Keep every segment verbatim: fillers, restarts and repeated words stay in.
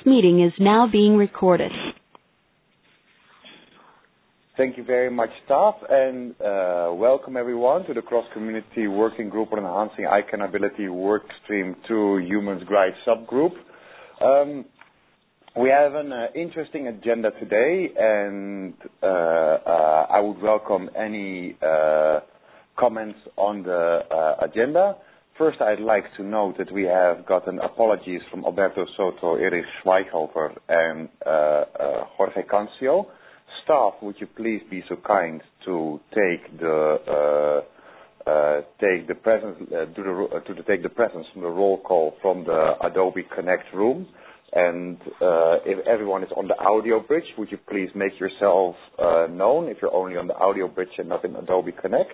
meeting is now being recorded. Thank you very much, staff, and uh, welcome everyone to the Cross-Community Working Group on Enhancing ICANN Ability Workstream two Humans Guide subgroup. Um, we have an uh, interesting agenda today, and uh, uh, I would welcome any uh, comments on the uh, agenda. First, I'd like to note that we have gotten apologies from Alberto Soto, Erich Schweighofer, and uh, uh, Jorge Cancio. Staff, would you please be so kind to take the uh, uh, take the presence uh, do the, uh, to the, take the presence from the roll call from the Adobe Connect room, and uh, if everyone is on the audio bridge, would you please make yourself uh, known if you're only on the audio bridge and not in Adobe Connect?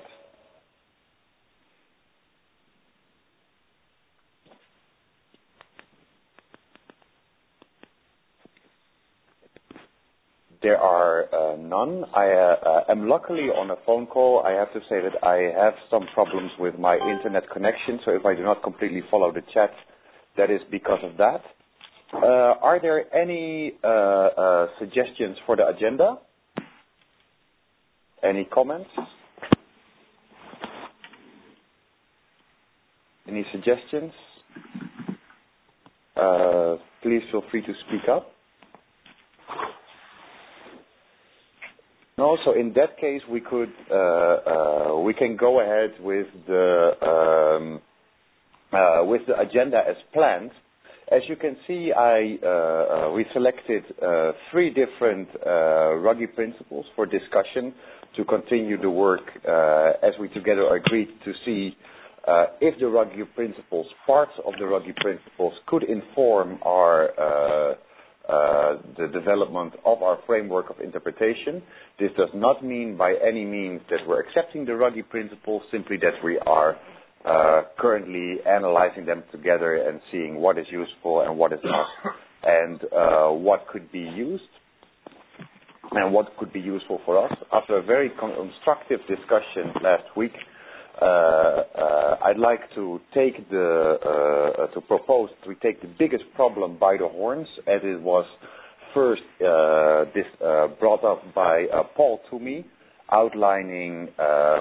There are uh, none. I uh, uh, am luckily on a phone call. I have to say that I have some problems with my internet connection, so if I do not completely follow the chat, that is because of that. Uh, are there any uh, uh, suggestions for the agenda? Any comments? Any suggestions? Uh, please feel free to speak up. No, so in that case, we could uh, uh, we can go ahead with the um, uh, with the agenda as planned. As you can see, I uh, uh, we selected uh, three different uh, Ruggie principles for discussion to continue the work uh, as we together agreed to see uh, if the Ruggie principles, parts of the Ruggie principles, could inform our uh, Uh, the development of our framework of interpretation. This does not mean by any means that we're accepting the Ruggie principles, simply that we are uh, currently analyzing them together and seeing what is useful and what is not, and uh, what could be used and what could be useful for us. After a very constructive discussion last week, Uh, uh, I'd like to take the uh, to propose we take the biggest problem by the horns, as it was first uh, this uh, brought up by uh, Paul Toomey, outlining um,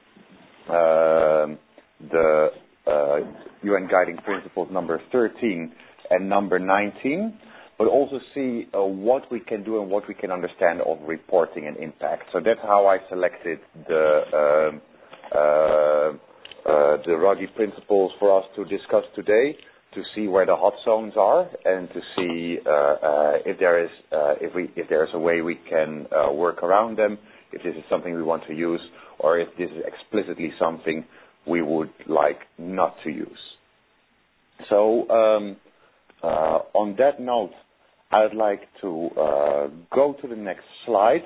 uh, the uh, U N Guiding Principles number thirteen and number nineteen, but also see uh, what we can do and what we can understand of reporting and impact. So that's how I selected the. Um, Uh, uh, the Ruggie principles for us to discuss today, to see where the hot zones are, and to see uh, uh, if there is uh, if we if there is a way we can uh, work around them, if this is something we want to use, or if this is explicitly something we would like not to use. So um, uh, on that note, I'd like to uh, go to the next slide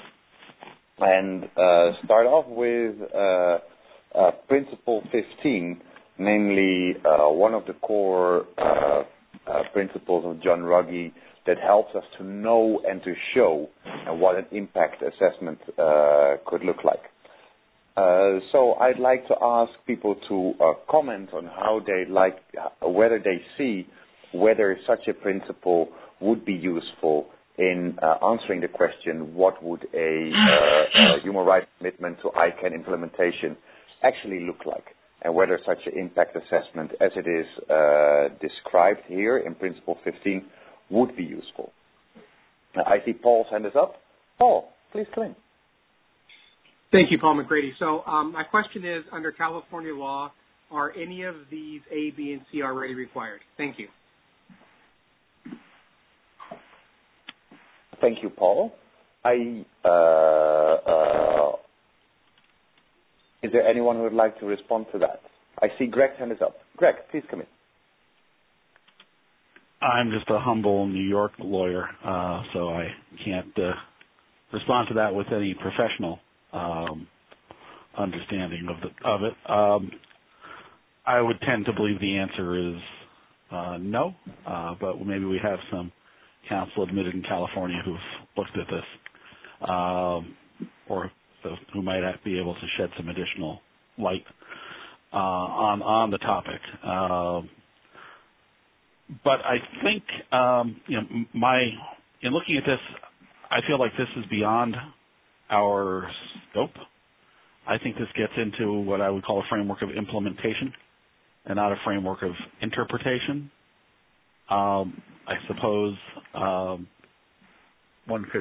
and uh, start off with uh, uh, Principle fifteen, namely uh, one of the core uh, uh, principles of John Ruggie that helps us to know and to show uh, what an impact assessment uh, could look like. Uh, so I'd like to ask people to uh, comment on how they like, whether they see whether such a principle would be useful in uh, answering the question, what would a, uh, a human rights commitment to ICANN implementation actually look like, and whether such an impact assessment as it is uh, described here in Principle fifteen would be useful. Now, I see Paul's hand is up. Paul, please come in. Thank you, Paul McGrady. So um, my question is, under California law, are any of these A, B, and C already required? Thank you. Thank you, Paul. I, uh, uh, is there anyone who would like to respond to that? I see Greg's hand is up. Greg, please come in. I'm just a humble New York lawyer, uh, so I can't uh, respond to that with any professional um, understanding of, the, of it. Um, I would tend to believe the answer is uh, no, uh, but maybe we have some counsel admitted in California who've looked at this, um, or who might be able to shed some additional light uh, on on the topic. Um, but I think um, you know my in looking at this, I feel like this is beyond our scope. I think this gets into what I would call a framework of implementation and not a framework of interpretation. Um, I suppose um, one could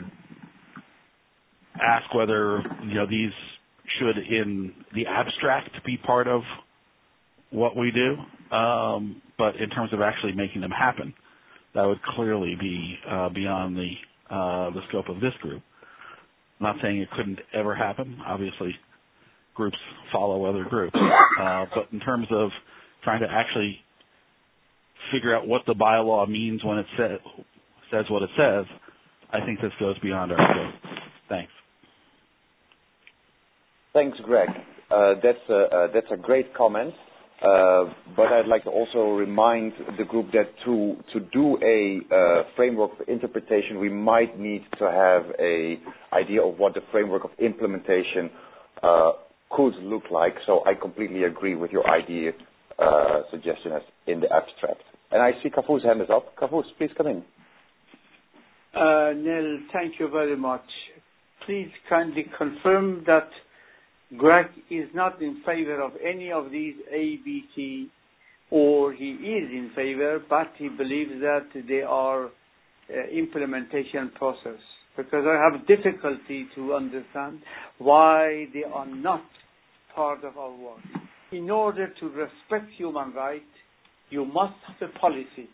ask whether you know these should, in the abstract, be part of what we do, um, but in terms of actually making them happen, that would clearly be uh, beyond the uh, the scope of this group. I'm not saying it couldn't ever happen. Obviously, groups follow other groups, uh, but in terms of trying to actually figure out what the bylaw means when it sa- says what it says, I think this goes beyond our scope. Thanks. Thanks, Greg. Uh, that's a uh, that's a great comment. Uh, but I'd like to also remind the group that to to do a uh, framework of interpretation, we might need to have a idea of what the framework of implementation uh, could look like. So I completely agree with your idea uh, suggestion as in the abstract. And I see Kavus' hand is up. Kavus, please come in. Uh, Neil, thank you very much. Please kindly confirm that Greg is not in favor of any of these A, B, C, or he is in favor, but he believes that they are uh, implementation process. Because I have difficulty to understand why they are not part of our work. In order to respect human rights, you must have a policy.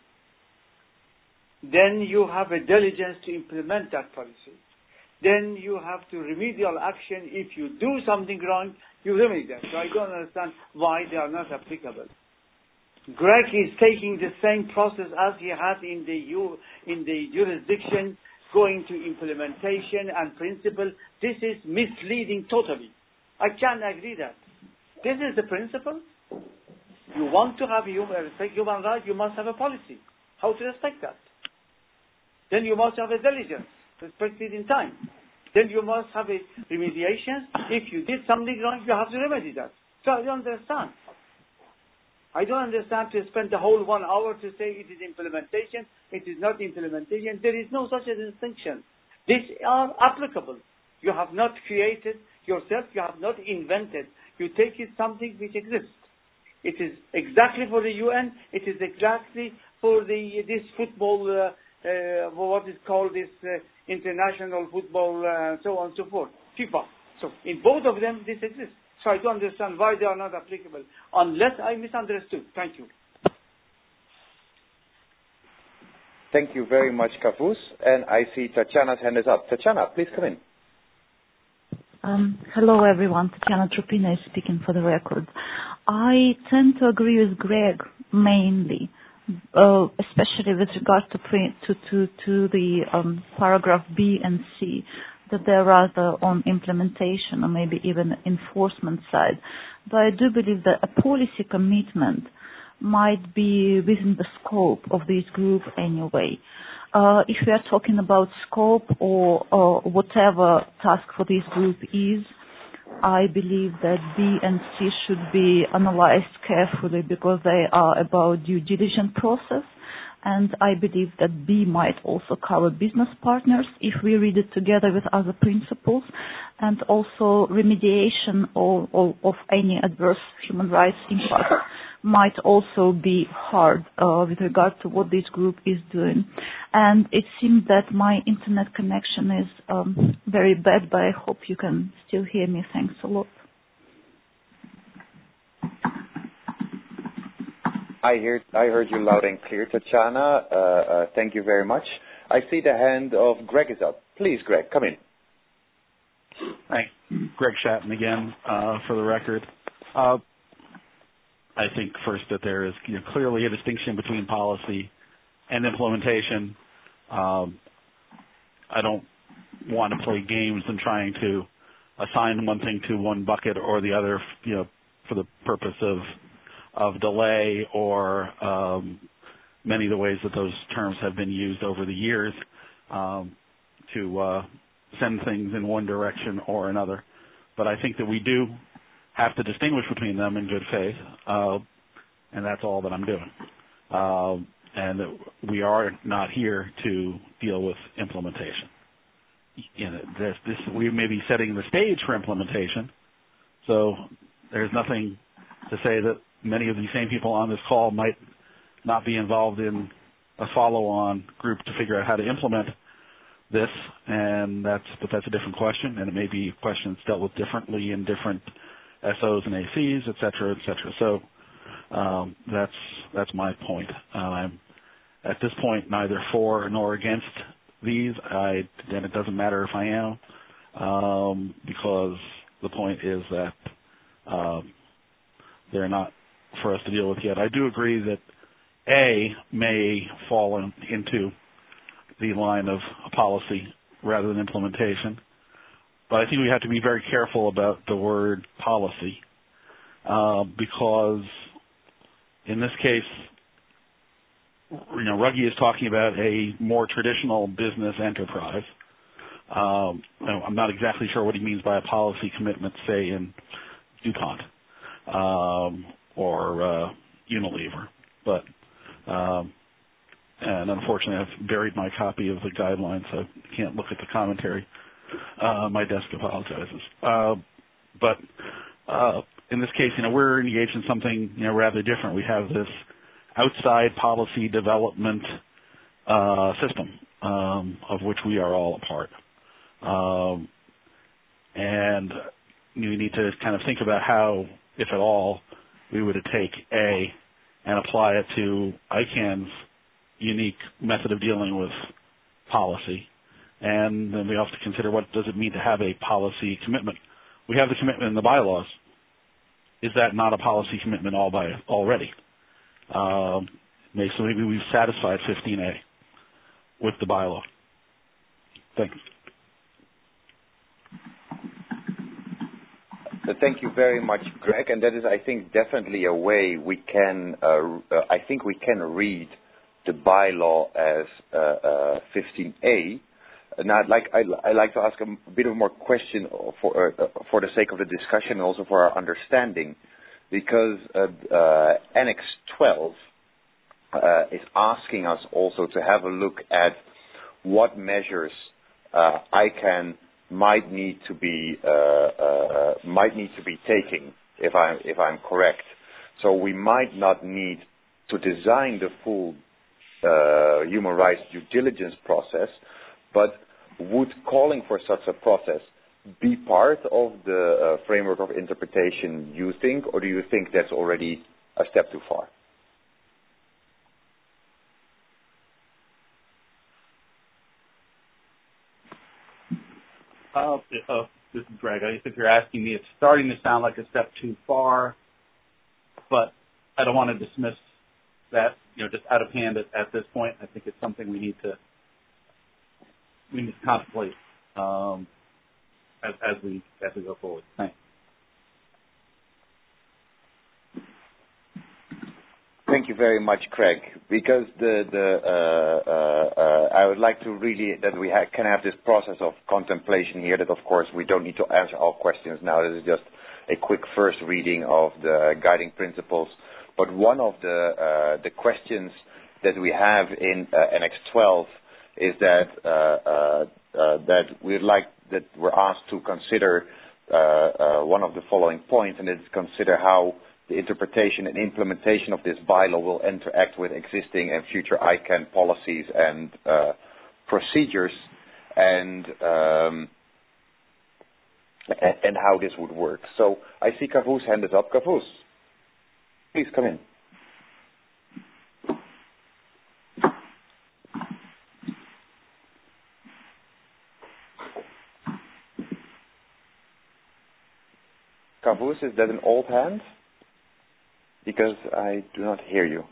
Then you have a diligence to implement that policy. Then you have to remedial action. If you do something wrong, you remedy that. So I don't understand why they are not applicable. Greg is taking the same process as he had in the U, in the jurisdiction, going to implementation and principle. This is misleading totally. I can't agree that. This is the principle. You want to have human, respect human rights, you must have a policy. How to respect that? Then you must have a diligence, respect it in time. Then you must have a remediation. If you did something wrong, you have to remedy that. So I don't understand. I don't understand to spend the whole one hour to say it is implementation, it is not implementation. There is no such a distinction. These are applicable. You have not created yourself, you have not invented. You take it something which exists. It is exactly for the U N, it is exactly for the this football, uh, uh, what is called this uh, international football, uh, so on and so forth, FIFA. So in both of them, this exists. So I don't understand why they are not applicable, unless I misunderstood. Thank you. Thank you very much, Kavus. And I see Tatjana's hand is up. Tatjana, please come in. Um, hello, everyone. Tatjana Tropina is speaking for the record. I tend to agree with Greg mainly, uh, especially with regard to, pre- to, to, to the um, paragraph B and C, that they're rather on implementation or maybe even enforcement side. But I do believe that a policy commitment might be within the scope of this group anyway. Uh, if we are talking about scope or, or whatever task for this group is, I believe that B and C should be analyzed carefully because they are about due diligence process. And I believe that B might also cover business partners if we read it together with other principles, and also remediation of, of, of any adverse human rights impact might also be hard uh, with regard to what this group is doing. And it seems that my internet connection is um, very bad, but I hope you can still hear me. Thanks a lot. I heard, I heard you loud and clear, Tatjana. Uh, uh, thank you very much. I see the hand of Greg is up. Please, Greg, come in. Thanks. Greg Shatton again, uh, for the record. Uh, I think first that there is you know, clearly a distinction between policy and implementation. Um, I don't want to play games in trying to assign one thing to one bucket or the other, you know, for the purpose of of delay or um, many of the ways that those terms have been used over the years um, to uh, send things in one direction or another. But I think that we do have to distinguish between them in good faith, uh, and that's all that I'm doing. Uh, and that we are not here to deal with implementation. You know, this, this, we may be setting the stage for implementation, so there's nothing to say that many of these same people on this call might not be involved in a follow-on group to figure out how to implement this, and that's but that's a different question, and it may be questions dealt with differently in different S Os and A Cs, et cetera, et cetera. So um, that's that's my point. Uh, I'm at this point neither for nor against these. I and it doesn't matter if I am, um, because the point is that um, they're not for us to deal with yet. I do agree that A may fall in, into the line of policy rather than implementation, but I think we have to be very careful about the word policy uh, because in this case, you know, Ruggie is talking about a more traditional business enterprise. Um, I'm not exactly sure what he means by a policy commitment, say in DuPont um, or uh, Unilever, but um, and unfortunately I've buried my copy of the guidelines, so I can't look at the commentary. Uh, my desk apologizes. Uh, but uh, in this case, you know, we're engaged in something, you know, rather different. We have this outside policy development uh, system um, of which we are all a part. Um, and you need to kind of think about how, if at all, we would take A and apply it to I CANN's unique method of dealing with policy. And then we have to consider what does it mean to have a policy commitment. We have the commitment in the bylaws. Is that not a policy commitment all by already? Um, so maybe we've satisfied fifteen A with the bylaw. Thanks. So thank you very much, Greg. And that is, I think, definitely a way we can, uh, uh, I think we can read the bylaw as uh, uh, fifteen A. Now, I'd like, I'd, I'd like to ask a bit of more question for, uh, for the sake of the discussion and also for our understanding, because uh, uh, Annex twelve uh, is asking us also to have a look at what measures uh, I CANN might need to be uh, uh, might need to be taking, if I'm if I'm correct. So we might not need to design the full uh, human rights due diligence process, but would calling for such a process be part of the uh, framework of interpretation, you think, or do you think that's already a step too far? Uh, uh, this is Greg. I think you're asking me, it's starting to sound like a step too far, but I don't want to dismiss that, you know, just out of hand at, at this point. I think it's something we need to we need to contemplate um, as, as we as we go forward. Thanks. Thank you very much, Craig. Because the the uh, uh, uh, I would like to really that we ha- can have this process of contemplation here. That of course we don't need to answer all questions now. This is just a quick first reading of the guiding principles. But one of the uh, the questions that we have in uh, Annex twelve is that uh, uh, uh, that we'd like that we're asked to consider uh, uh, one of the following points, and it's consider how the interpretation and implementation of this bylaw will interact with existing and future I CANN policies and uh, procedures, and um, and, and how this would work. So I see Kavus handed up. Kavus, please come in. Kavus, is that an old hand? Because I do not hear you.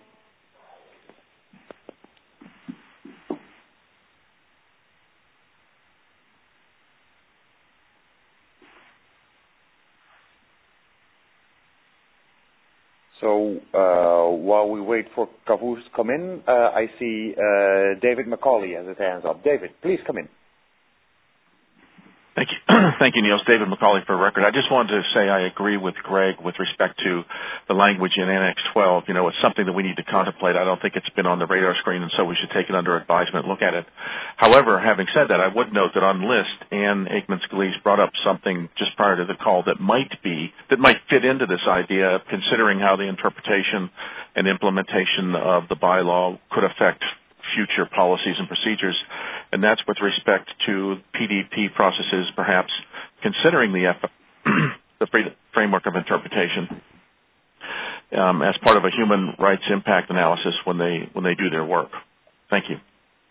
So uh, while we wait for Kavus to come in, uh, I see uh, David McCauley has his hands up. David, please come in. Thank you. Thank you, Neil. It's David McCauley for record. I just wanted to say I agree with Greg with respect to the language in Annex twelve. You know, it's something that we need to contemplate. I don't think it's been on the radar screen, and so we should take it under advisement and look at it. However, having said that, I would note that on list, Ann Aikman-Scalise brought up something just prior to the call that might be, that might fit into this idea, considering how the interpretation and implementation of the bylaw could affect future policies and procedures, and that's with respect to P D P processes, perhaps considering the F- the framework of interpretation um, as part of a human rights impact analysis when they when they do their work. Thank you.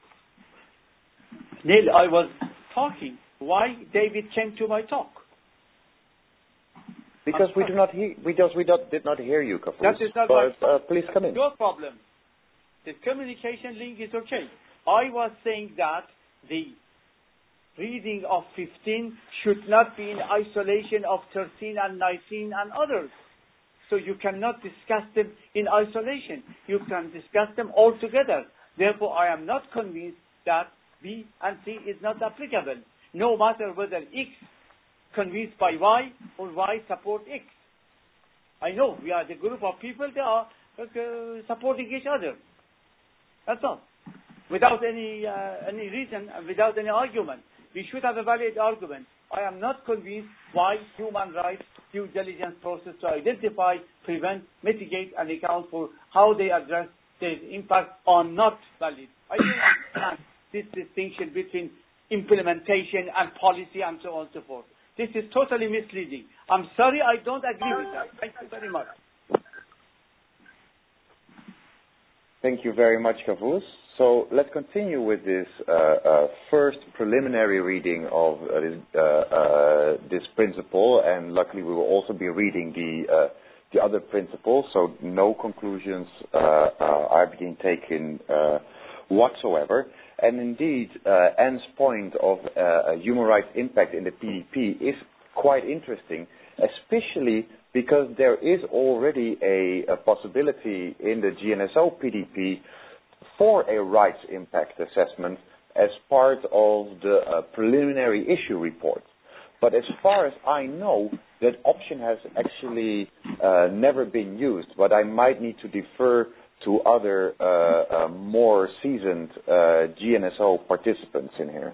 Neil, I was talking. Why David came to my talk? Because we do not hear, because we not, did not hear you, Kafus. That is not but, my uh, please come in. No problem. The communication link is okay. I was saying that the reading of fifteen should not be in isolation of thirteen and nineteen and others. So you cannot discuss them in isolation. You can discuss them all together. Therefore, I am not convinced that B and C is not applicable, no matter whether X convinced by Y or Y support X. I know we are the group of people that are uh, supporting each other. That's all. Without any uh, any reason and without any argument. We should have a valid argument. I am not convinced why human rights due diligence process to identify, prevent, mitigate, and account for how they address their impact are not valid. I don't understand this distinction between implementation and policy and so on and so forth. This is totally misleading. I'm sorry, I don't agree with that. Thank you very much. Thank you very much, Kavus. So let's continue with this uh, uh, first preliminary reading of uh, this, uh, uh, this principle, and luckily we will also be reading the uh, the other principles. So no conclusions uh, uh, are being taken uh, whatsoever. And indeed, uh, Anne's point of uh, human rights impact in the P D P is quite interesting, especially because there is already a, a possibility in the G N S O P D P for a rights impact assessment as part of the uh, preliminary issue report. But as far as I know, that option has actually uh, never been used, but I might need to defer to other uh, uh, more seasoned uh, G N S O participants in here.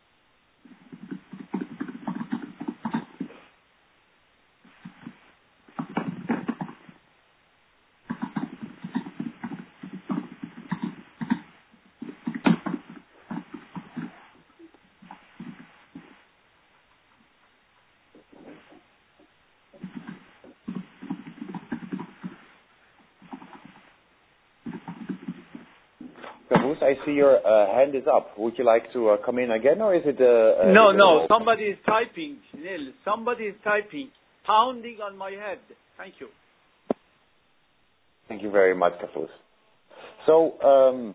I see your uh, hand is up. Would you like to uh, come in again, or is it? Uh, uh, no, is it no. Somebody is typing, Neil. Somebody is typing, pounding on my head. Thank you. Thank you very much, Kafus. So, um,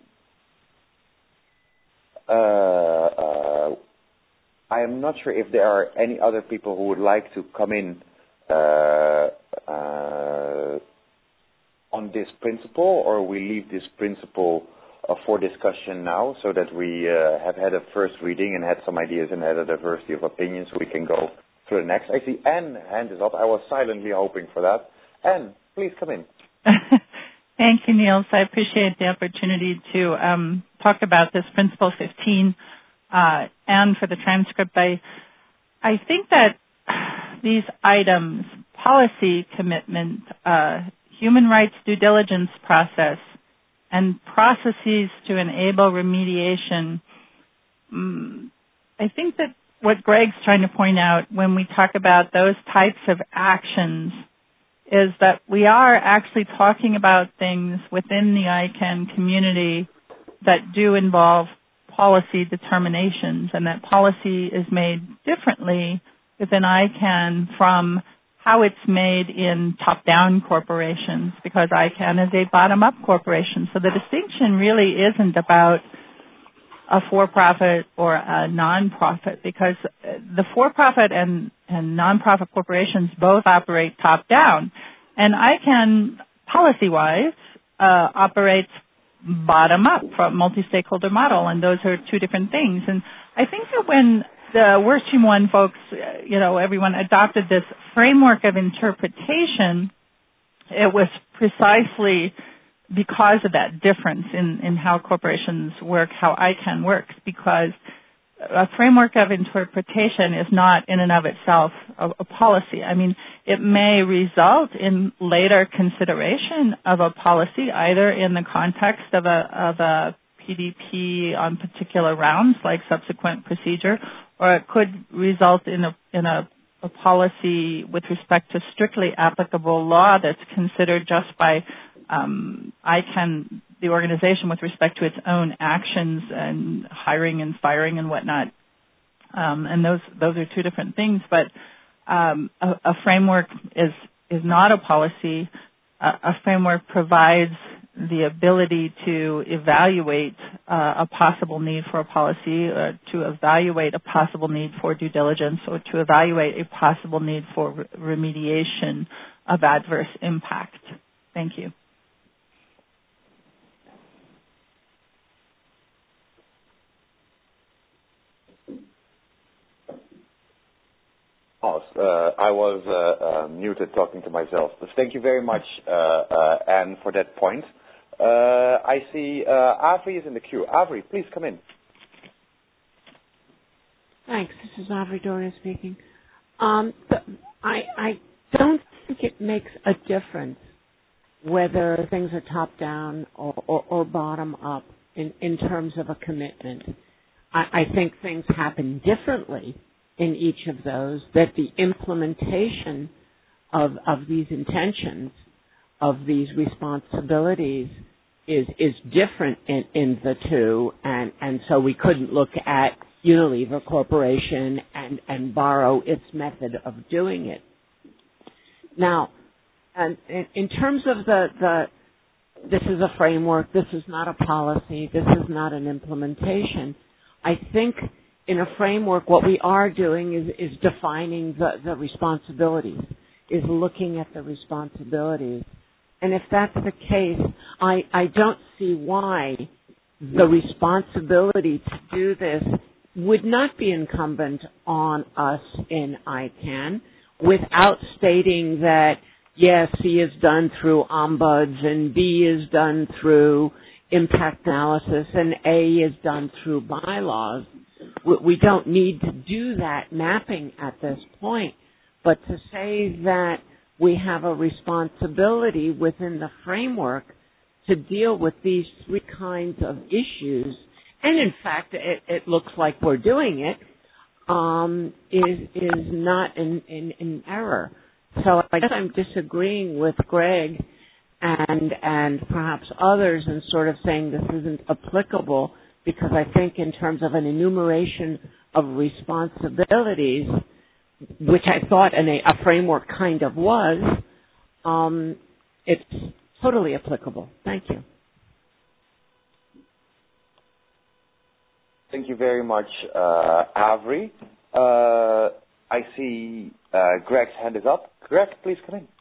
uh, uh, I am not sure if there are any other people who would like to come in uh, uh, on this principle, or we leave this principle Uh, for discussion now, so that we uh, have had a first reading and had some ideas and had a diversity of opinions, so we can go to the next. I see Anne hand is up. I was silently hoping for that. Anne, please come in. Thank you, Niels. I appreciate the opportunity to um, talk about this Principle fifteen uh, and for the transcript. I, I think that these items, policy commitment, uh, human rights due diligence process, and processes to enable remediation. Um, I think that what Greg's trying to point out when we talk about those types of actions is that we are actually talking about things within the I CANN community that do involve policy determinations, and that policy is made differently within I CANN from how it's made in top-down corporations, because I CANN is a bottom-up corporation. So the distinction really isn't about a for-profit or a non-profit, because the for-profit and, and non-profit corporations both operate top-down. And I CANN, policy-wise, uh, operates bottom-up from multi-stakeholder model, and those are two different things. And I think that when the Worstream one folks, you know, everyone adopted this framework of interpretation, it was precisely because of that difference in, in how corporations work, how I CAN works, because a framework of interpretation is not in and of itself a, a policy. I mean, it may result in later consideration of a policy, either in the context of a, of a P D P on particular rounds, like subsequent procedure, or it could result in a, in a a policy with respect to strictly applicable law that's considered just by um, I CAN, the organization, with respect to its own actions and hiring and firing and whatnot. Um, and those those are two different things. But um, a, a framework is is not a policy. A, a framework provides the ability to evaluate uh, a possible need for a policy, or to evaluate a possible need for due diligence, or to evaluate a possible need for re- remediation of adverse impact. Thank you. Oh, uh, I was uh, uh, muted talking to myself. But thank you very much, uh, uh, Anne, for that point. Uh, I see uh, Avri is in the queue. Avri, please come in. Thanks. This is Avri Doria speaking. Um, I, I don't think it makes a difference whether things are top-down or, or, or bottom-up in, in terms of a commitment. I, I think things happen differently in each of those, that the implementation of, of these intentions, of these responsibilities, is is different in, in the two, and, and so we couldn't look at Unilever Corporation and, and borrow its method of doing it. Now, and in, in terms of the, the this is a framework, this is not a policy, this is not an implementation, I think in a framework what we are doing is, is defining the, the responsibilities, is looking at the responsibilities. And if that's the case, I, I don't see why the responsibility to do this would not be incumbent on us in I CAN, without stating that, yes, C is done through ombuds and B is done through impact analysis and A is done through bylaws. We don't need to do that mapping at this point, but to say that we have a responsibility within the framework to deal with these three kinds of issues, and in fact it, it looks like we're doing it, um, is is not in, in, in error. So I guess I'm disagreeing with Greg and and perhaps others and sort of saying this isn't applicable, because I think in terms of an enumeration of responsibilities, which I thought in a, a framework kind of was, um, it's totally applicable. Thank you. Thank you very much, uh, Avri. Uh, I see uh, Greg's hand is up. Greg, please come in.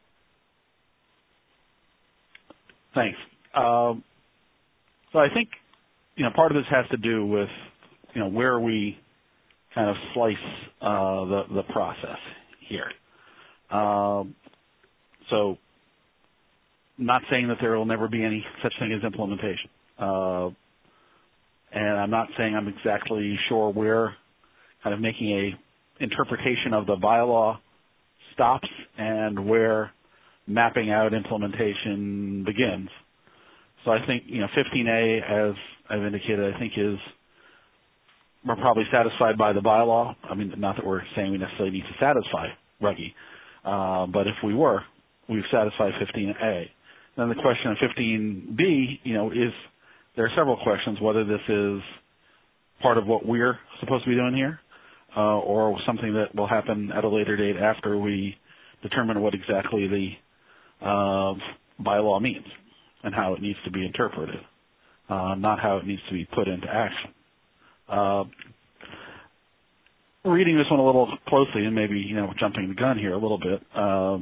Thanks. Um, so I think, you know, part of this has to do with, you know, where we kind of slice uh, the the process here. Um, so, not saying that there will never be any such thing as implementation, uh, and I'm not saying I'm exactly sure where kind of making a interpretation of the bylaw stops and where mapping out implementation begins. So I think, you know, fifteen A, as I've indicated, I think is, we're probably satisfied by the bylaw. I mean, not that we're saying we necessarily need to satisfy Ruggie, uh, but if we were, we've satisfied fifteen A. Then the question of fifteen B, you know, is there are several questions, whether this is part of what we're supposed to be doing here, uh, or something that will happen at a later date after we determine what exactly the uh, bylaw means and how it needs to be interpreted, uh, not how it needs to be put into action. Uh, reading this one a little closely, and maybe, you know, jumping the gun here a little bit, uh,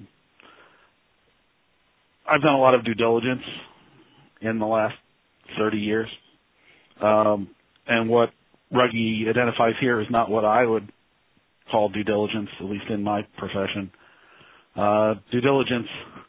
I've done a lot of due diligence in the last thirty years, um, and what Ruggie identifies here is not what I would called due diligence, at least in my profession. Uh, due diligence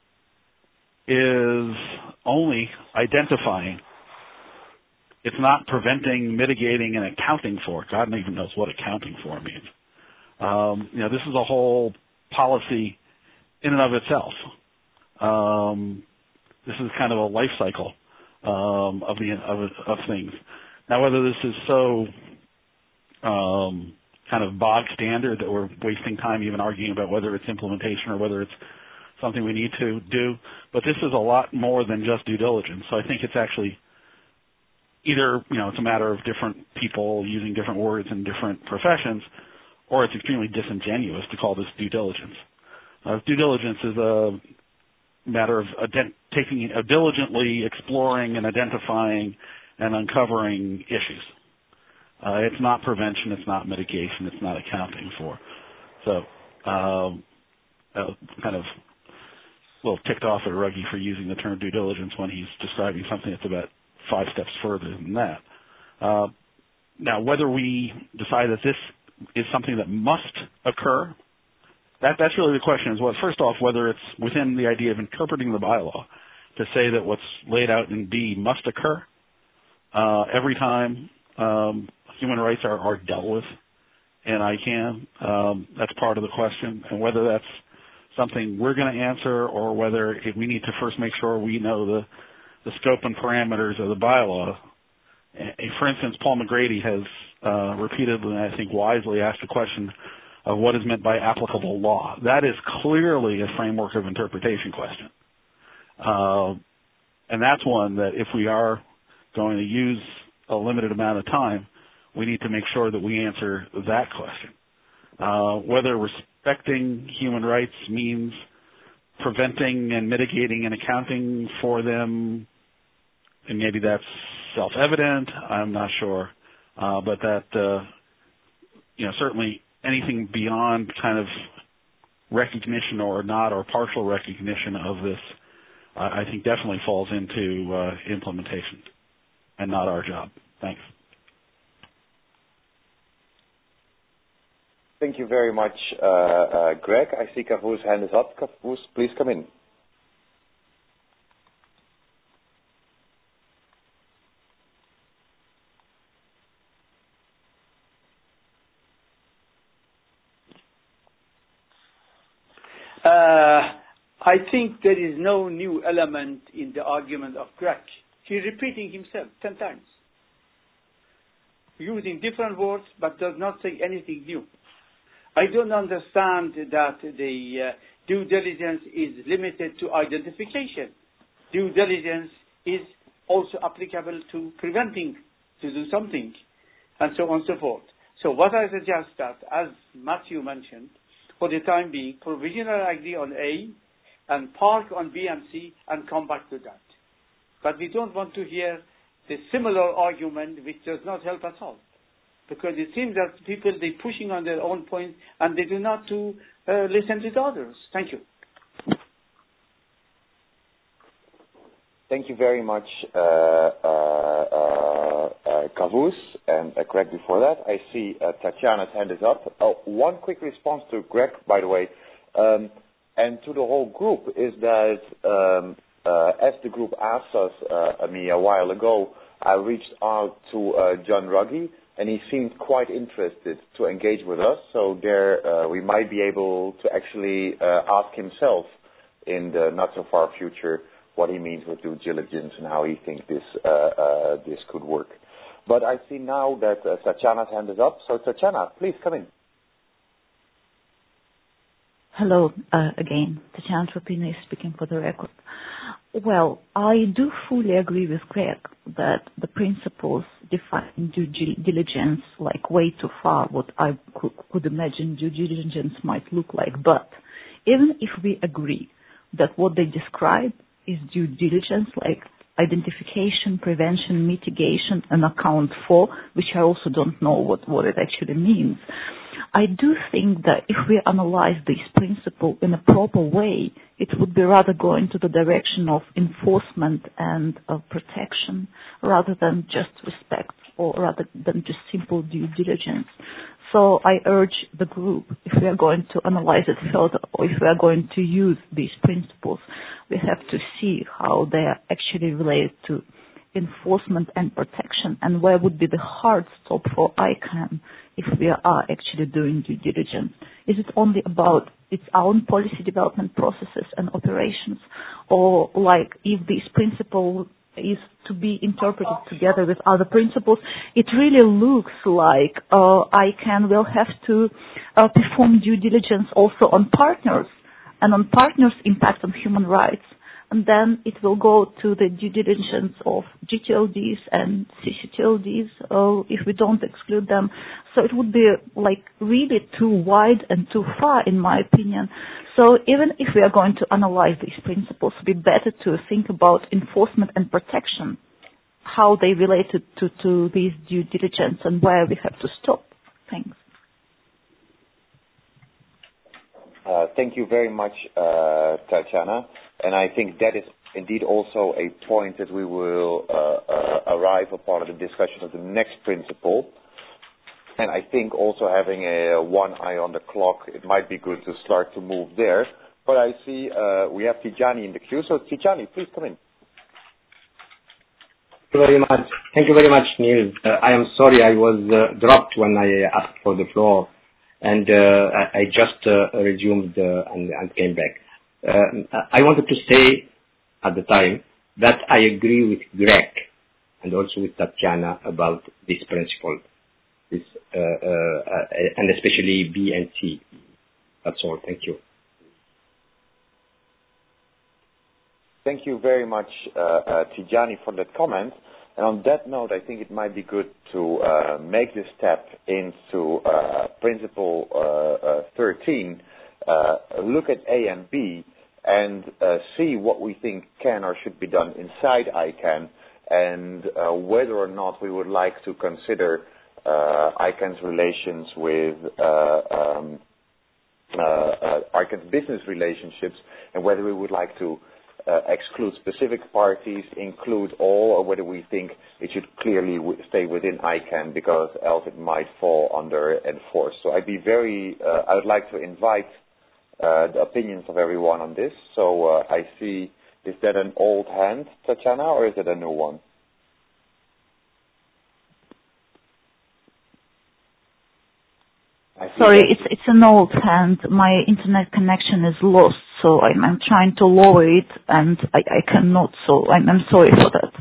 is only identifying. It's not preventing, mitigating, and accounting for. God even knows what accounting for means. Um, you know, this is a whole policy in and of itself. Um, this is kind of a life cycle um, of the of, of things. Now, whether this is so um, kind of bog standard that we're wasting time even arguing about whether it's implementation or whether it's something we need to do, but this is a lot more than just due diligence. So I think it's actually either, you know, it's a matter of different people using different words in different professions, or it's extremely disingenuous to call this due diligence. Uh, due diligence is a matter of ident- taking, uh, diligently exploring and identifying and uncovering issues. Uh, it's not prevention, it's not mitigation, it's not accounting for. So, um, uh, kind of a little ticked off at Ruggie for using the term due diligence when he's describing something that's about five steps further than that. Uh, now, whether we decide that this is something that must occur, that, that's really the question. Is well, first off, whether it's within the idea of interpreting the bylaw to say that what's laid out in B must occur uh, every time um, human rights are, are dealt with in I CANN. Um, that's part of the question, and whether that's something we're going to answer or whether if we need to first make sure we know the the scope and parameters of the bylaw. For instance, Paul McGrady has uh, repeatedly, and I think wisely, asked the question of what is meant by applicable law. That is clearly a framework of interpretation question. Uh, and that's one that if we are going to use a limited amount of time, we need to make sure that we answer that question. Uh, whether respecting human rights means preventing and mitigating and accounting for them, and maybe that's self-evident, I'm not sure. Uh, but that, uh, you know, certainly anything beyond kind of recognition or not or partial recognition of this, uh, I think definitely falls into uh, implementation and not our job. Thanks. Thank you very much, uh, uh, Greg. I see Kavus' hand is up. Kavus, please come in. Uh, I think there is no new element in the argument of Greg. He's repeating himself ten times, using different words, but does not say anything new. I don't understand that the uh, due diligence is limited to identification. Due diligence is also applicable to preventing, to do something, and so on and so forth. So what I suggest that, as Matthew mentioned, for the time being, provisional agree on A and park on B and C and come back to that. But we don't want to hear the similar argument which does not help at all. Because it seems that people, they're pushing on their own point and they do not to uh, listen to the others. Thank you. Thank you very much, uh, uh, uh, uh, Kavus and uh, Greg before that. I see uh, Tatjana's hand is up. Oh, one quick response to Greg, by the way, um, and to the whole group is that um, uh, as the group asked us uh, me a while ago, I reached out to uh, John Ruggie, and he seemed quite interested to engage with us. So there uh, we might be able to actually uh, ask himself in the not-so-far future what he means with due diligence and how he thinks this uh, uh, this could work. But I see now that uh, Tatjana's hand is up. So Tatjana, please come in. Hello uh, again. Tatjana Tropina is speaking for the record. Well, I do fully agree with Greg that the principles define due diligence like way too far what I could, could imagine due diligence might look like. But even if we agree that what they describe is due diligence, like identification, prevention, mitigation, and account for, which I also don't know what, what it actually means. I do think that if we analyze this principle in a proper way, it would be rather going to the direction of enforcement and of protection rather than just respect or rather than just simple due diligence. So I urge the group, if we are going to analyze it further, or if we are going to use these principles, we have to see how they are actually related to enforcement and protection, and where would be the hard stop for ICANN if we are actually doing due diligence. Is it only about its own policy development processes and operations, or like if this principle is to be interpreted together with other principles, it really looks like uh, ICANN will have to uh, perform due diligence also on partners and on partners' impact on human rights. And then it will go to the due diligence of G T L Ds and C C T L Ds uh, if we don't exclude them. So it would be like really too wide and too far, in my opinion. So even if we are going to analyze these principles, it would be better to think about enforcement and protection, how they related to, to these due diligence and where we have to stop. Thanks. Uh, thank you very much, uh, Tatjana. And I think that is indeed also a point that we will uh, uh, arrive upon at the discussion of the next principle. And I think also having a one eye on the clock, it might be good to start to move there. But I see uh, we have Tijani in the queue. So Tijani, please come in. Thank you very much. Thank you very much, Niels. Uh, I am sorry I was uh, dropped when I asked for the floor, and uh, I, I just uh, resumed uh, and, and came back. Uh, I wanted to say at the time that I agree with Greg and also with Tatjana about this principle, this, uh, uh, and especially B and C. That's all. Thank you. Thank you very much, uh, uh, Tijani, for that comment. And on that note, I think it might be good to uh, make the step into uh, principle uh, uh, thirteen, uh, look at A and B, and uh, see what we think can or should be done inside ICANN, and uh, whether or not we would like to consider uh, ICANN's relations with uh, um, uh, uh, ICANN's business relationships, and whether we would like to uh, exclude specific parties, include all, or whether we think it should clearly w- stay within ICANN, because else it might fall under enforce. So I'd be very, uh, I would like to invite Uh, the opinions of everyone on this. So uh, I see, is that an old hand, Tatjana, or is it a new one? Sorry, it's it's an old hand. My internet connection is lost, so I'm, I'm trying to lower it, and I, I cannot, so I'm, I'm sorry for that.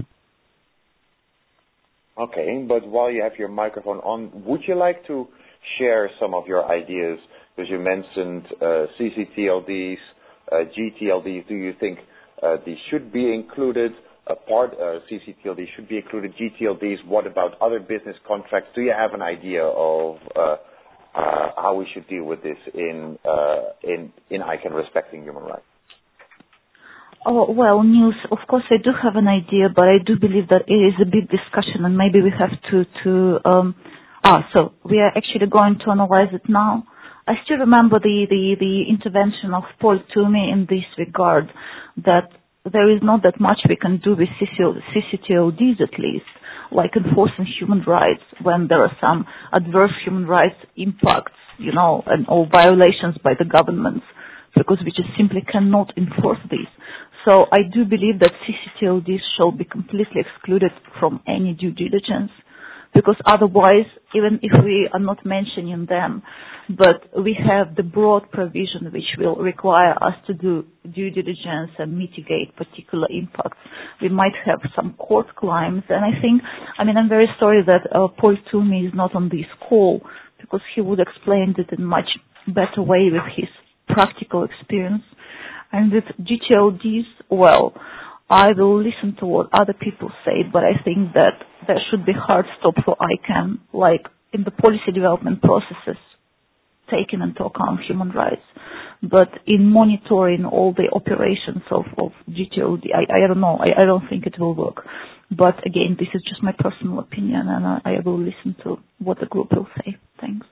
Okay, but while you have your microphone on, would you like to share some of your ideas? Because you mentioned uh, C C T L Ds, uh, G T L Ds. Do you think uh, these should be included? A part uh, C C T L Ds should be included. G T L Ds. What about other business contracts? Do you have an idea of uh, uh, how we should deal with this in uh, in in ICANN respecting human rights? Oh, well, Niels, of course I do have an idea, but I do believe that it is a big discussion, and maybe we have to to um, ah. So we are actually going to analyze it now. I still remember the, the, the intervention of Paul Twomey in this regard, that there is not that much we can do with C C T L Ds, at least, like enforcing human rights when there are some adverse human rights impacts, you know, and or violations by the governments, because we just simply cannot enforce these. So I do believe that C C T L Ds shall be completely excluded from any due diligence, because otherwise, even if we are not mentioning them, but we have the broad provision which will require us to do due diligence and mitigate particular impacts, we might have some court claims. And I think, I mean, I'm very sorry that uh, Paul Twomey is not on this call, because he would explain it in much better way with his practical experience. And with G T L Ds, well, I will listen to what other people say, but I think that there should be hard stop for ICANN, like in the policy development processes, taking into account human rights. But in monitoring all the operations of, of G T L D, I, I don't know, I, I don't think it will work. But again, this is just my personal opinion, and I, I will listen to what the group will say. Thanks.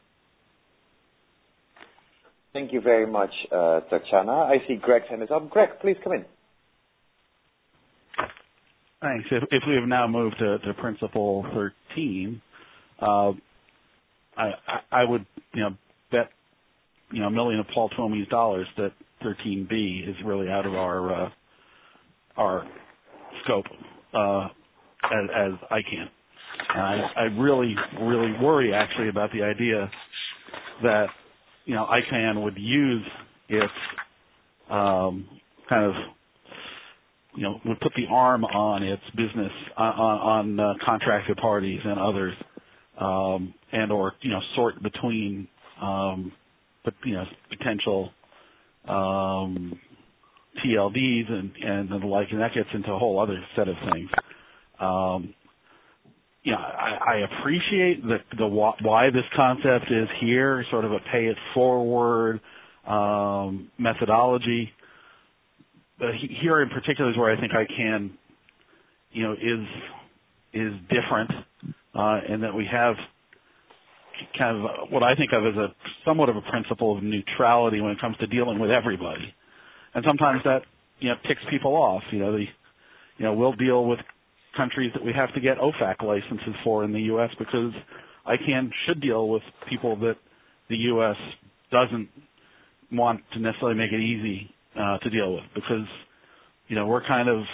Thank you very much, uh, Tatjana. I see Greg's hand is up. Greg, please come in. Thanks. If, if we have now moved to, to Principle thirteen, uh, I, I, I would, you know, bet, you know, a million of Paul Twomey's dollars that thirteen B is really out of our uh, our scope uh, as, as I can. And I, I really, really worry actually about the idea that, you know, I CAN would use its um, kind of, you know, would put the arm on its business, on, on uh, contracted parties and others, um, and or, you know, sort between, um, but, you know, potential um, T L Ds and, and the like, and that gets into a whole other set of things. Um, you know, I, I appreciate the, the why this concept is here, sort of a pay it forward um, methodology. But here in particular is where I think I can, you know, is is different, uh, in that we have kind of what I think of as a somewhat of a principle of neutrality when it comes to dealing with everybody, and sometimes that, you know, ticks people off. You know, the, you know, we'll deal with countries that we have to get O FAC licenses for in the U S because I CAN should deal with people that the U S doesn't want to necessarily make it easy uh, to deal with, because, you know, we're kind of,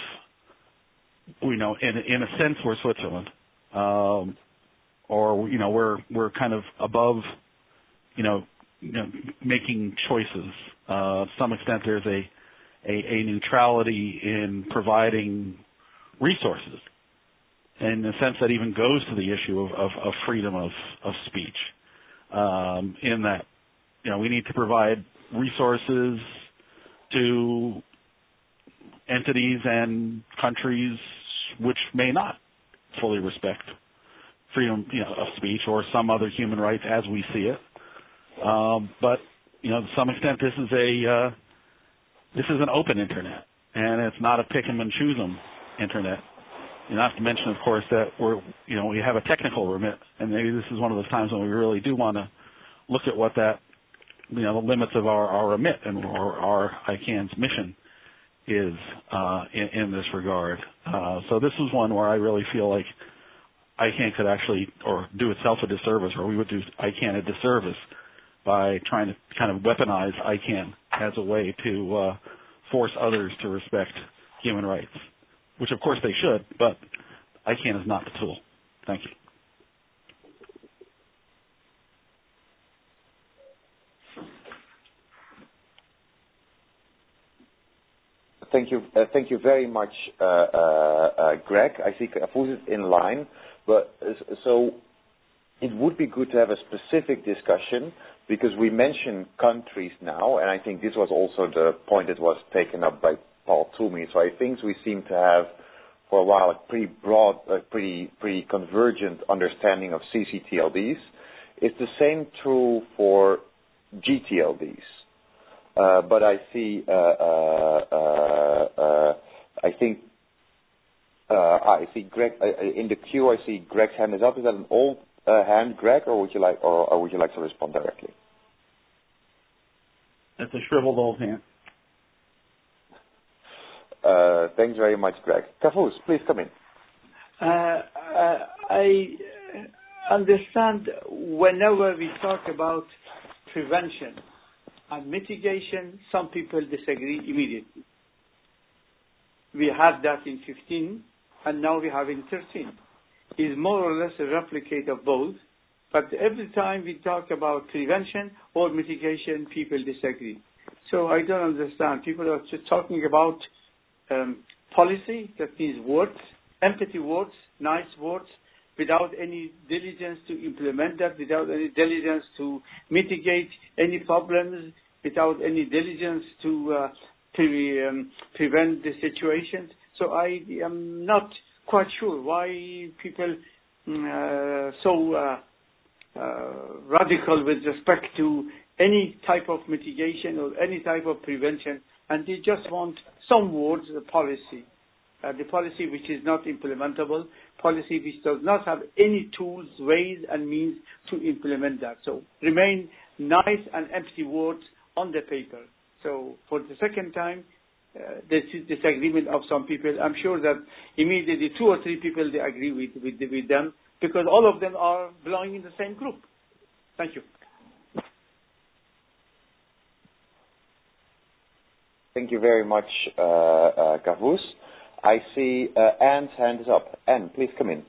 you know, in in a sense we're Switzerland, um, or you know we're we're kind of above, you know, you know making choices. Uh, to some extent, there's a, a a neutrality in providing resources, in the sense that even goes to the issue of, of, of freedom of, of speech, um, in that, you know, we need to provide resources to entities and countries which may not fully respect freedom, you know, of speech or some other human rights as we see it. Um, but, you know, to some extent, this is a uh, this is an open internet, and it's not a pick 'em and choose 'em internet. And not to mention, of course, that we're, you know, we have a technical remit, and maybe this is one of those times when we really do want to look at what that, you know, the limits of our, our remit and our, our I CAN's mission is uh, in, in this regard. Uh, so this is one where I really feel like I CAN could actually, or do itself a disservice, or we would do I CAN a disservice by trying to kind of weaponize I CAN as a way to uh, force others to respect human rights, which of course they should, but I CAN is not the tool. Thank you. Thank you. Uh, thank you very much, uh, uh, uh, Greg. I see Kafuz is in line, but uh, so it would be good to have a specific discussion, because we mentioned countries now, and I think this was also the point that was taken up by Paul Twomey. So I think we seem to have, for a while, a pretty broad, a pretty pretty convergent understanding of C C T L Ds. It's the same true for G T L Ds. Uh, but I see, uh, uh, uh, uh, I think, uh, I see Greg uh, in the queue. I see Greg's hand is up. Is that an old uh, hand, Greg, or would you like, or, or would you like to respond directly? That's a shriveled old hand. Uh, thanks very much, Greg. Kafuz, please come in. Uh, uh, I understand whenever we talk about prevention and mitigation, some people disagree immediately. We had that in fifteen, and now we have in thirteen. It's more or less a replicate of both, but every time we talk about prevention or mitigation, people disagree. So I don't understand. People are just talking about um, policy, that means words, empty words, nice words, without any diligence to implement that, without any diligence to mitigate any problems, without any diligence to uh, pre- um, prevent the situations. So I am not quite sure why people uh, so uh, uh, radical with respect to any type of mitigation or any type of prevention, and they just want some words, the policy. Uh, the policy which is not implementable, policy which does not have any tools, ways, and means to implement that. So remain nice and empty words on the paper. So for the second time, uh, this is disagreement of some people. I'm sure that immediately two or three people they agree with with, with them, because all of them are belonging in the same group. Thank you. Thank you very much, uh, uh, Kavus. I see uh, Anne's hand is up. Anne, please come in.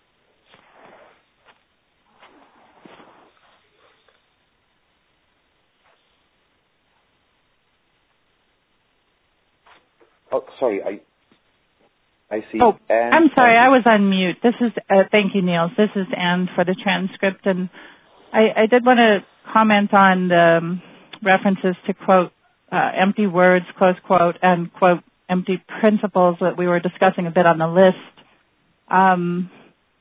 Oh, sorry, I I see. Oh, Anne. I'm sorry, I was on mute. This is uh, thank you, Niels. This is Anne for the transcript, and I, I did want to comment on the um, references to quote uh, empty words, close quote, and quote empty principles that we were discussing a bit on the list. Um,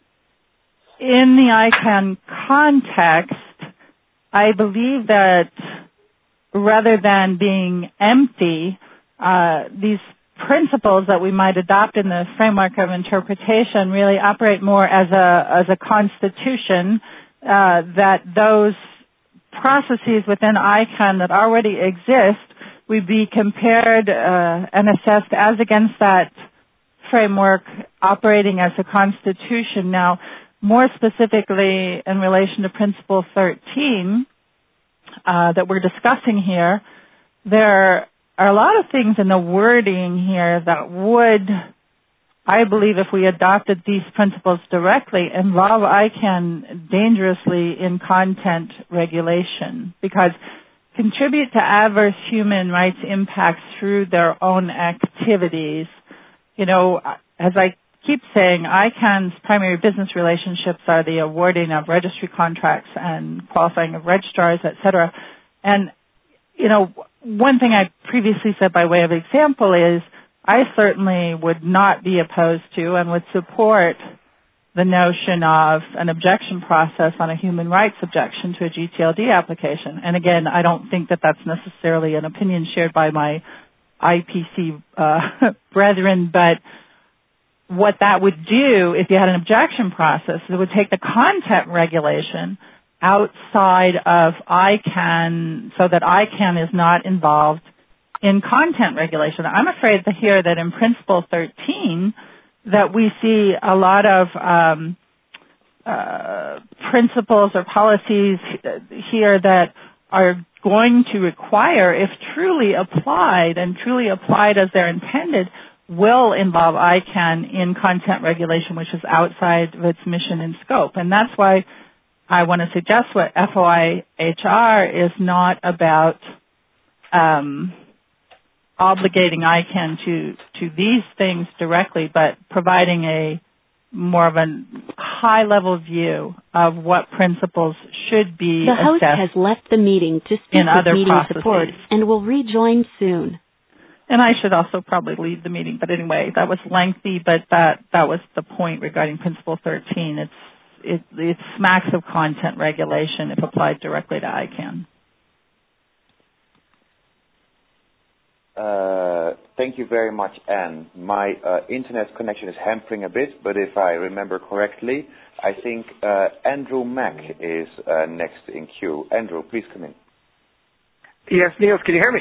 in the ICANN context, I believe that rather than being empty, uh, these principles that we might adopt in the framework of interpretation really operate more as a as a constitution, uh, that those processes within ICANN that already exist would be compared uh, and assessed as against that framework operating as a constitution. Now, more specifically in relation to Principle thirteen uh, that we're discussing here, there are a lot of things in the wording here that would, I believe, if we adopted these principles directly, involve ICANN dangerously in content regulation, because contribute to adverse human rights impacts through their own activities. You know, as I keep saying, ICANN's primary business relationships are the awarding of registry contracts and qualifying of registrars, et cetera. And, you know, one thing I previously said by way of example is I certainly would not be opposed to and would support the notion of an objection process on a human rights objection to a G T L D application. And again, I don't think that that's necessarily an opinion shared by my I P C uh, brethren, but what that would do if you had an objection process, it would take the content regulation outside of ICANN so that ICANN is not involved in content regulation. I'm afraid to hear that in Principle thirteen that we see a lot of um, uh, principles or policies here that are going to require, if truly applied and truly applied as they're intended, will involve ICANN in content regulation, which is outside of its mission and scope. And that's why I want to suggest what F O I H R is not about um, obligating ICANN to, to these things directly, but providing a more of a high-level view of what principles should be The host assessed has left the meeting to speak in with other meeting processes. support and will rejoin soon. And I should also probably lead the meeting, but anyway, that was lengthy, but that, that was the point regarding Principle thirteen. It's It, it smacks of content regulation if applied directly to ICANN. Uh, thank you very much, Anne. My uh, internet connection is hampering a bit, but if I remember correctly, I think uh, Andrew Mack is uh, next in queue. Andrew, please come in. Yes, Niels, can you hear me?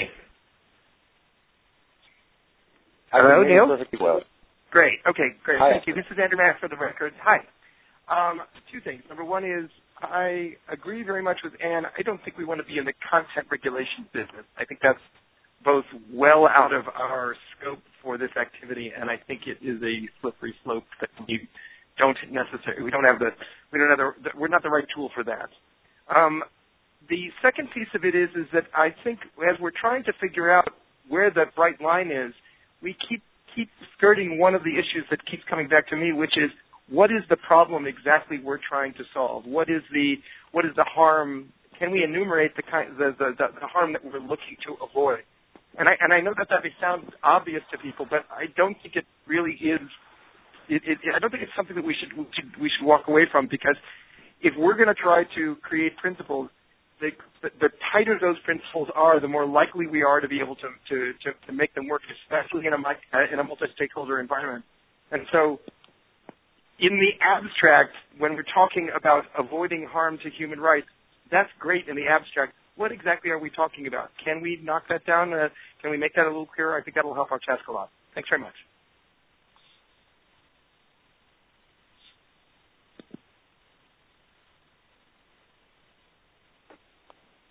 I Hello, can hear you Neil? perfectly well. Great. Okay, great. Hi. Thank you. This is Andrew Mack for the record. Hi. Um, two things. Number one is I agree very much with Anne. I don't think we want to be in the content regulation business. I think that's both well out of our scope for this activity, and I think it is a slippery slope that we don't necessarily, we don't have the, we don't have the, we're not the right tool for that. Um, the second piece of it is, is that I think as we're trying to figure out where the bright line is, we keep keep skirting one of the issues that keeps coming back to me, which is what is the problem exactly we're trying to solve? What is the what is the harm? Can we enumerate the kind the the, the, the harm that we're looking to avoid? And I and I know that that may sound obvious to people, but I don't think it really is. It, it, I don't think it's something that we should, we should we should walk away from, because if we're going to try to create principles, the, the, the tighter those principles are, the more likely we are to be able to to, to, to make them work, especially in a in a multi-stakeholder environment. And so, in the abstract, when we're talking about avoiding harm to human rights, that's great in the abstract. What exactly are we talking about? Can we knock that down? Uh, can we make that a little clearer? I think that will help our task a lot. Thanks very much.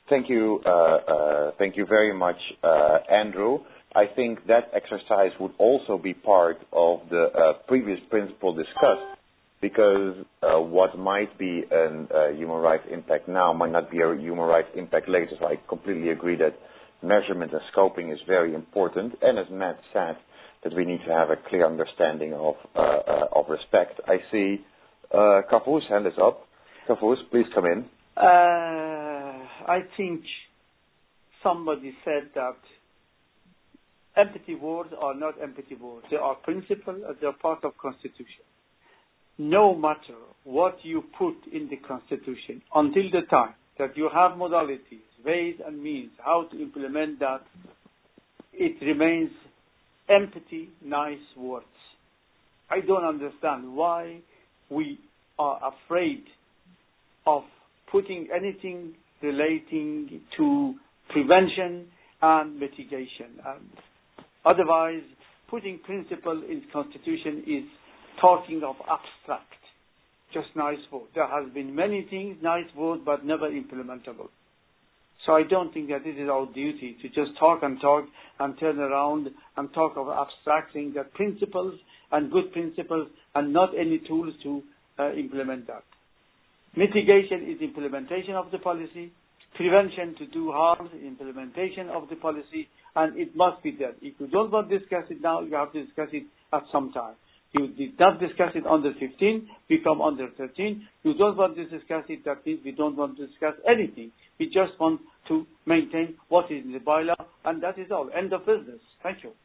Thank you. Uh, uh, thank you very much, uh, Andrew. I think that exercise would also be part of the uh, previous principle discussed, because uh, what might be a uh, human rights impact now might not be a human rights impact later. So I completely agree that measurement and scoping is very important. And as Matt said, that we need to have a clear understanding of uh, uh, of respect. I see uh, Kavus' hand is up. Kavus, please come in. Uh, I think somebody said that empty words are not empty words. They are principles and they are part of Constitution. No matter what you put in the Constitution, until the time that you have modalities, ways and means how to implement that, it remains empty, nice words. I don't understand why we are afraid of putting anything relating to prevention and mitigation. And otherwise, putting principle in Constitution is talking of abstract, just nice words. There has been many things, nice words, but never implementable. So I don't think that it is our duty to just talk and talk and turn around and talk of abstract things, that principles and good principles and not any tools to uh, implement that. Mitigation is implementation of the policy. Prevention to do harm is implementation of the policy, and it must be done. If you don't want to discuss it now, you have to discuss it at some time. You did not discuss it under fifteen, we come under thirteen. You don't want to discuss it, that means we don't want to discuss anything. We just want to maintain what is in the bylaw, and that is all. End of business. Thank you.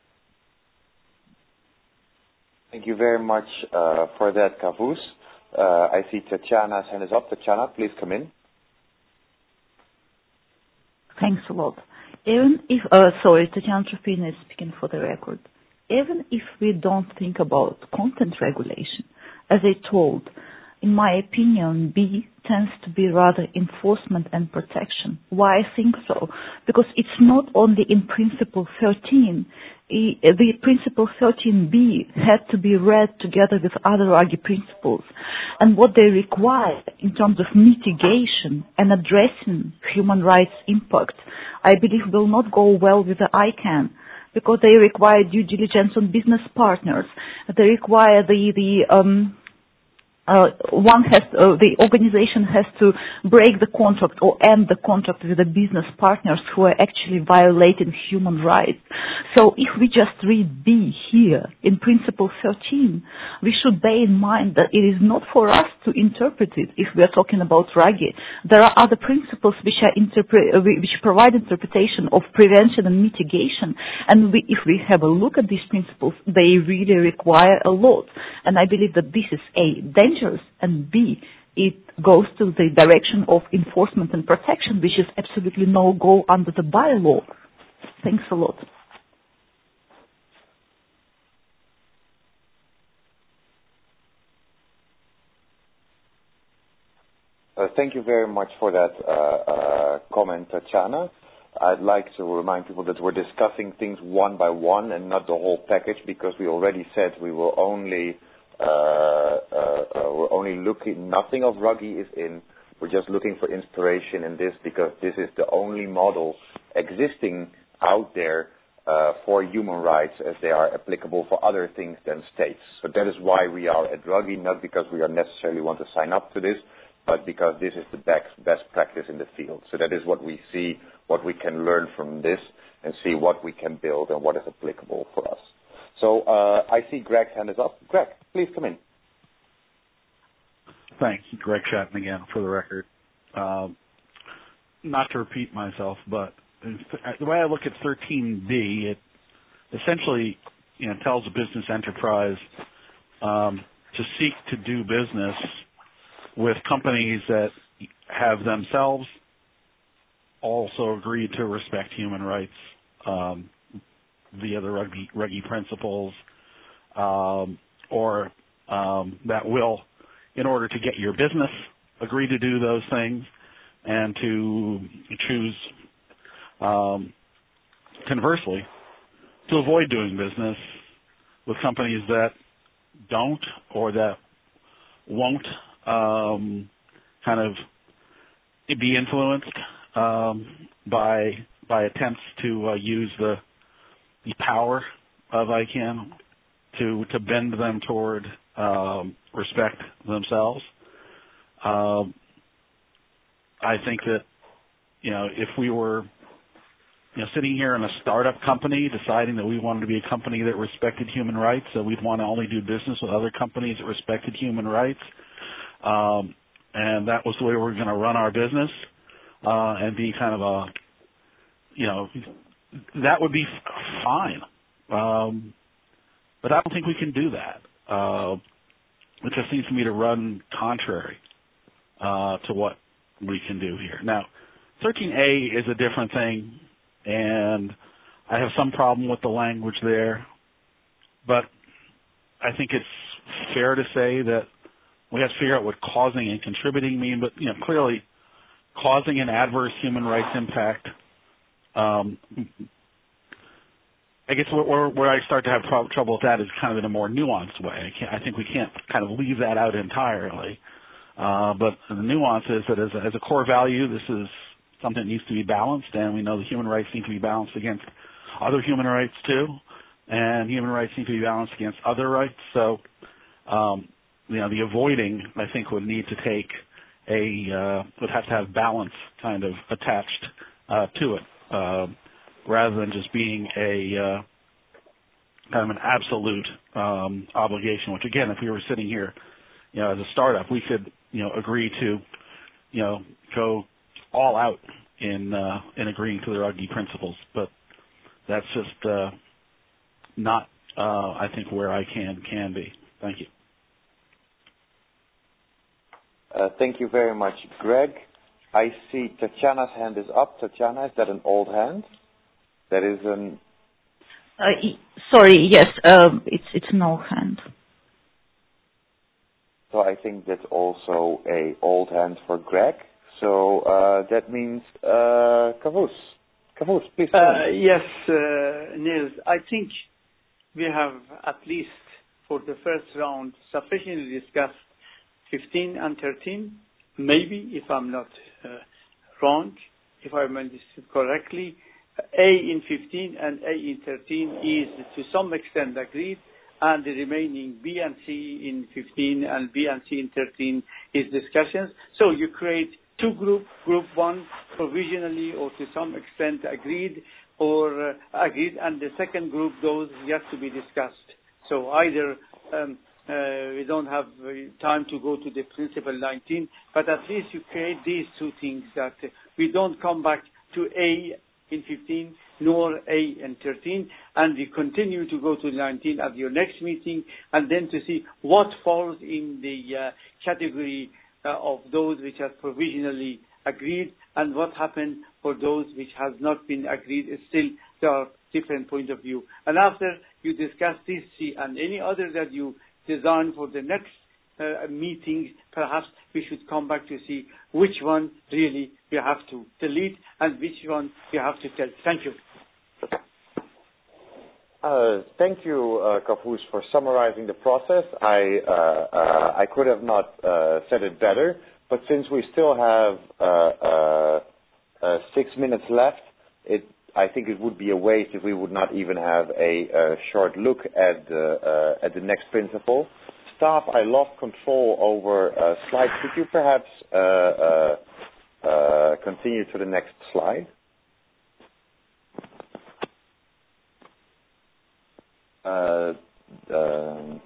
Thank you very much uh, for that, Kavus. Uh, I see Tatjana's hand is up. Tatjana, please come in. Thanks a lot. Even if, uh, sorry, Tatjana Tropina is speaking for the record. Even if we don't think about content regulation, as I told, in my opinion, B tends to be rather enforcement and protection. Why I think so? Because it's not only in Principle thirteen. The Principle thirteen B had to be read together with other RUGI principles. And what they require in terms of mitigation and addressing human rights impact, I believe will not go well with the I CANN, because they require due diligence on business partners. They require the, the um, Uh, one has, uh, the organization has to break the contract or end the contract with the business partners who are actually violating human rights. So if we just read B here in Principle thirteen, we should bear in mind that it is not for us to interpret it if we are talking about RUGI. There are other principles which are interpre- uh, which provide interpretation of prevention and mitigation, and we, if we have a look at these principles, they really require a lot. And I believe that this is a danger. And B, it goes to the direction of enforcement and protection, which is absolutely no go under the bylaw. Thanks a lot. Uh, thank you very much for that uh, uh, comment, Tatjana. I'd like to remind people that we're discussing things one by one and not the whole package, because we already said we will only Uh, uh, uh, we're only looking, nothing of RUGI is in. We're just looking for inspiration in this, because this is the only model existing out there uh, for human rights as they are applicable for other things than states. So that is why we are at RUGI, not because we are necessarily want to sign up to this, but because this is the best, best practice in the field. So that is what we see, what we can learn from this, and see what we can build and what is applicable for us. So uh, I see Greg's hand is up. Greg, please come in. Thanks. Greg Shatton again, for the record. Um, not to repeat myself, but the way I look at thirteen B, it essentially, you know, tells a business enterprise um, to seek to do business with companies that have themselves also agreed to respect human rights um, via the RUGI, RUGI principles, um, or um, that will, in order to get your business, agree to do those things, and to choose, um, conversely, to avoid doing business with companies that don't or that won't um, kind of be influenced um, by by attempts to uh, use the the power of I CANN to to bend them toward um, respect themselves. Um, I think that, you know, if we were, you know, sitting here in a startup company deciding that we wanted to be a company that respected human rights, so we'd want to only do business with other companies that respected human rights, um, and that was the way we were going to run our business, uh, and be kind of a, you know, that would be f- fine. Um, but I don't think we can do that. Uh, it just seems to me to run contrary uh, to what we can do here. Now, thirteen A is a different thing, and I have some problem with the language there, but I think it's fair to say that we have to figure out what causing and contributing mean, but, you know, clearly causing an adverse human rights impact, um, I guess where, where I start to have pro- trouble with that is kind of in a more nuanced way. I, can't, I think we can't kind of leave that out entirely. Uh, but the nuance is that as a, as a core value, this is something that needs to be balanced, and we know the human rights need to be balanced against other human rights too, and human rights need to be balanced against other rights. So, um, you know, the avoiding, I think, would need to take a, uh, would have to have balance kind of attached uh, to it, uh, rather than just being a uh, kind of an absolute um, obligation, which again, if we were sitting here, you know, as a startup, we could, you know, agree to, you know, go all out in uh, in agreeing to the Ruggie principles, but that's just uh, not, uh, I think, where I can can be. Thank you. Uh, thank you very much, Greg. I see Tatjana's hand is up. Tatjana, is that an old hand? That is an. Uh, sorry, yes, um, it's it's no hand. So I think that's also a old hand for Greg. So uh, that means uh, Kavus. Kavus, please. Uh, yes, uh, Niels. I think we have at least for the first round sufficiently discussed fifteen and thirteen. Maybe, if I'm not uh, wrong, if I understood correctly, A in fifteen and A in thirteen is to some extent agreed, and the remaining B and C in fifteen and B and C in thirteen is discussions. So you create two groups, group one provisionally or to some extent agreed or uh, agreed, and the second group, those yet to be discussed. So either um, uh, we don't have uh, time to go to the principle nineteen, but at least you create these two things that uh, we don't come back to A in fifteen nor A in thirteen, and we continue to go to nineteen at your next meeting, and then to see what falls in the uh, category uh, of those which are provisionally agreed, and what happened for those which has not been agreed. Still, there are different point of view. And after you discuss this C and any other that you design for the next uh, meeting, perhaps we should come back to see which one really we have to delete and which one we have to tell. Thank you. Uh, thank you, uh, Kavus, for summarizing the process. I uh, uh, I could have not uh, said it better, but since we still have uh, uh, uh, six minutes left, it I think it would be a waste if we would not even have a, a short look at the uh, at the next principle. Staff, I lost control over uh, slides. Could you perhaps uh, uh, uh, continue to the next slide? Uh, um,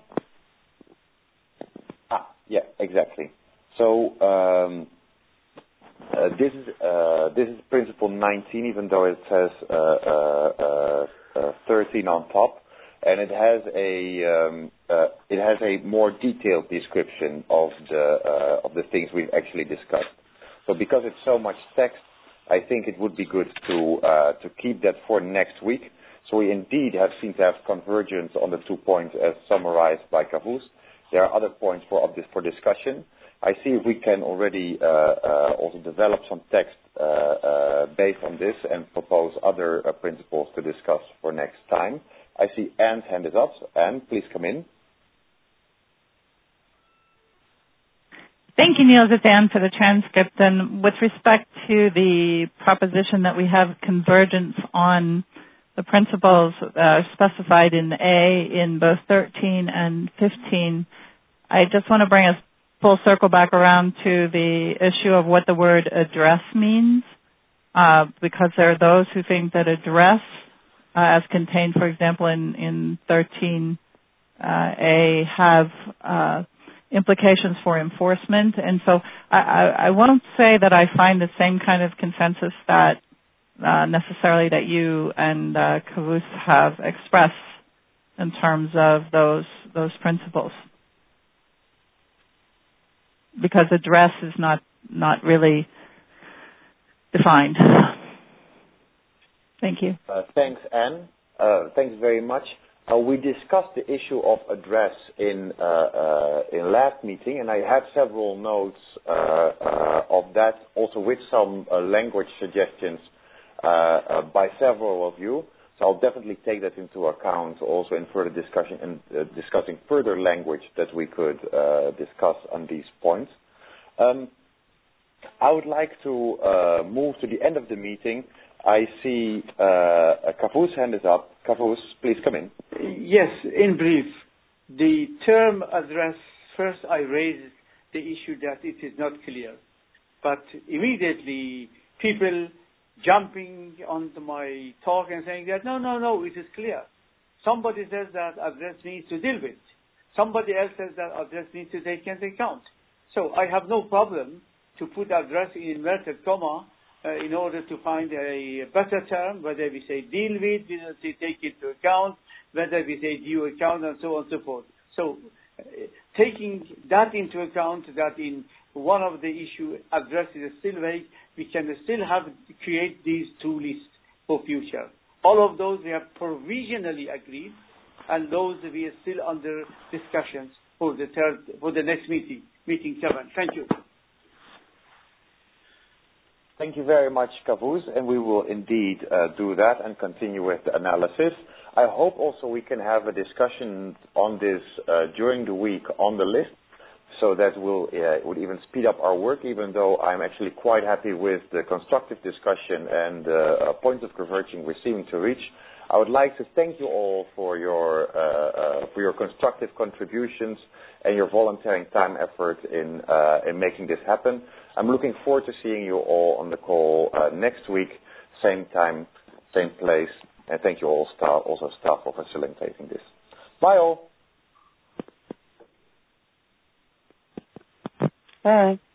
ah, yeah, exactly. So um, uh, this is uh, this is principle nineteen, even though it says uh, uh, uh, thirteen on top, and it has a um, uh, it has a more detailed description of the uh, of the things we've actually discussed. So because it's so much text, I think it would be good to uh, to keep that for next week. So we indeed have seen to have convergence on the two points as summarized by Kavus. There are other points for for discussion. I see if we can already uh, uh, also develop some text uh, uh, based on this and propose other uh, principles to discuss for next time. I see Anne's hand is up. Anne, please come in. Thank you, Niels, it's Anne, for the transcript. And with respect to the proposition that we have convergence on the principles uh, specified in A in both thirteen and fifteen, I just want to bring us full circle back around to the issue of what the word address means, uh, because there are those who think that address, uh, as contained, for example, in, in thirteen A, have uh, implications for enforcement. And so I, I, I won't say that I find the same kind of consensus that uh, necessarily that you and uh, Kavus have expressed in terms of those those principles, because address is not not really defined. Thank you. Uh, thanks, Anne. Uh, thanks very much. Uh, we discussed the issue of address in uh, uh, in last meeting, and I have several notes uh, uh, of that, also with some uh, language suggestions uh, uh, by several of you. So I'll definitely take that into account also in further discussion and uh, discussing further language that we could uh, discuss on these points. Um, I would like to uh, move to the end of the meeting. I see uh, Kavus' hand is up. Kavus, please come in. Yes, in brief, the term address, first I raised the issue that it is not clear. But immediately people jumping onto my talk and saying that, no, no, no, it is clear. Somebody says that address means to deal with. Somebody else says that address means to take into account. So I have no problem to put address in inverted comma Uh, in order to find a better term, whether we say deal with, whether we say take into account, whether we say due account, and so on and so forth. So uh, taking that into account, that in one of the issue addresses is still vague, we can still have create these two lists for future. All of those we have provisionally agreed, and those we are still under discussions for the third, for the next meeting, meeting seven. Thank you. Thank you very much, Kavus, and we will indeed uh, do that and continue with the analysis. I hope also we can have a discussion on this uh, during the week on the list, so that will uh, would even speed up our work, even though I'm actually quite happy with the constructive discussion and uh, points of converging we're seeming to reach. I would like to thank you all for your uh, uh, for your constructive contributions and your volunteering time effort in uh, in making this happen. I'm looking forward to seeing you all on the call uh, next week, same time, same place, and thank you all staff, also staff for facilitating this. Bye all. Bye.